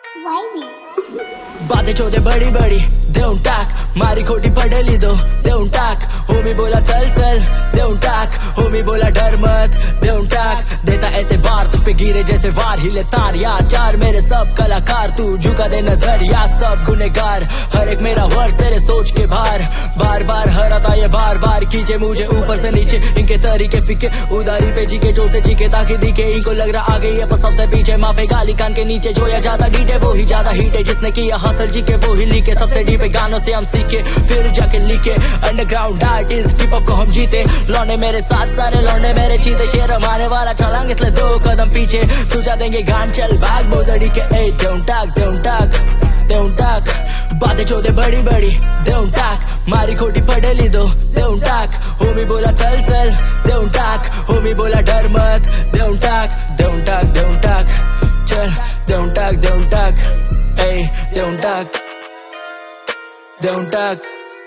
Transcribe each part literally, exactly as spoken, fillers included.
बातें चोदे बड़ी बड़ी देऊन टाक, मारी खोटी पडली दो देऊन टाक. होमी बोला चल चल देऊन टाक, होमी बोला डर मत देऊन टाक. देता ऐसे वार तुझ पे गिरे जैसे वार, हिले तार यार चार मेरे सब कलाकार. तू झुका दे नजर या सब गुनेगार, हर एक मेरा वर्ष तेरे सोच के भार. बार बार हराता ये बार बार खींचे मुझे ऊपर से नीचे, इनके तरीके फीके उदारी पे जी के जो से चीखे ताकि दिखे. इनको लग रहा आगे ये पर सबसे पीछे, मापे गाली कान के नीचे. जो या ज्यादा डीटे वो ही ज्यादा हीट है, जिसने किया हसल जी के वो ही लिखे. सबसे डीप गानों से हम सीखे फिर जाके लिखे. अंडरग्राउंड आर्टिस्ट हिप हॉप को हम जीते, लौंडे मेरे साथ सारे लौंडे मेरे चीते. शेर हमारे वाला चलांगे इसलिए दो कदम पीछे, सुझा देंगे गान चल भाग बोझड़ी के. ए देऊन टाक देऊन टाक देऊन टाक, बातें चोदे बड़ी बड़ी देऊन टाक, मारी खोटी पडली दो देऊन टाक. होमी बोला चल चल देऊन टाक, होमी बोला डर मत देऊन टाक. देऊन टाक देऊन टाक चल देऊन टाक देऊन टाक. ए देऊन टाक देऊन टाक.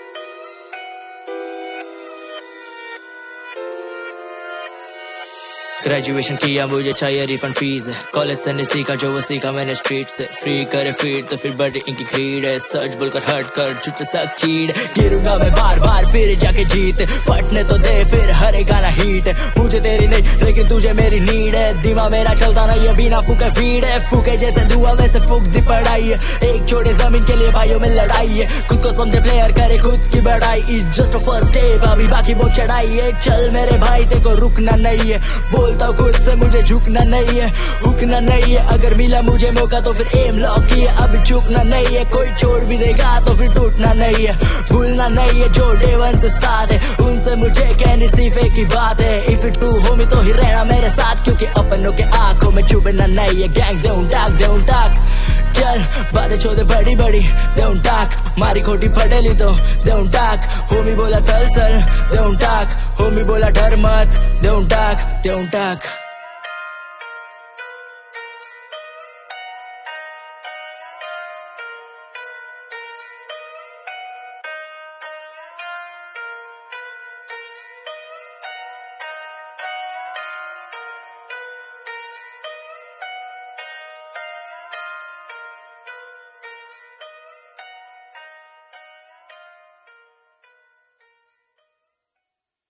ग्रेजुएशन किया मुझे चाहिए रिफंड फीस है, कॉलेज से नहीं सीखा जो वो सीखा मैंने स्ट्रीट से. फ्री करे फीड तो फिर बड़े इनकी क्रीड है, सच बोलकर हट कर चुच्चे सक चीड़. गिरूंगा मैं बार बार फिर जाके जीत, फटने तो दे फिर हर एक गाना हीट है. मुझे तेरी नहीं लेकिन तुझे मेरी नीड है, दिमाग मेरा चलता ना ये बिना फूके फीड है. फूके जैसे धुआं वैसे फूक दी पढ़ाई है, एक छोटे जमीन के लिए भाइयों में लड़ाई है. खुद को समझे प्लेयर करे खुद की बढ़ाई, it's just a first step अभी बाकी बहुत चढ़ाई है. चल मेरे भाई तेरे को रुकना नहीं है, बोलता हूँ खुद से मुझे झुकना नहीं है, हुकना नहीं है. अगर मिला मुझे मौका तो फिर एम लॉक किए, अब झुकना नहीं है. कोई छोड़ भी देगा तो फिर टूटना नहीं है, भूलना नहीं है. जो डे वन से साथ है उनसे मुझे कहनी सिर्फ एक ही बात है, इफ इट टू होमी तो ही रहना मेरे साथ, क्योंकि अपनों के आंखों में चुभना नहीं है. गैंग देऊन टाक देऊन टाक चल, बातें चोदे बड़ी बड़ी देऊन टाक, मारी खोटी पडली दो देऊन टाक. होमी बोला चल चल देऊन टाक, होमी बोला डर मत देऊन टाक देऊन टाक.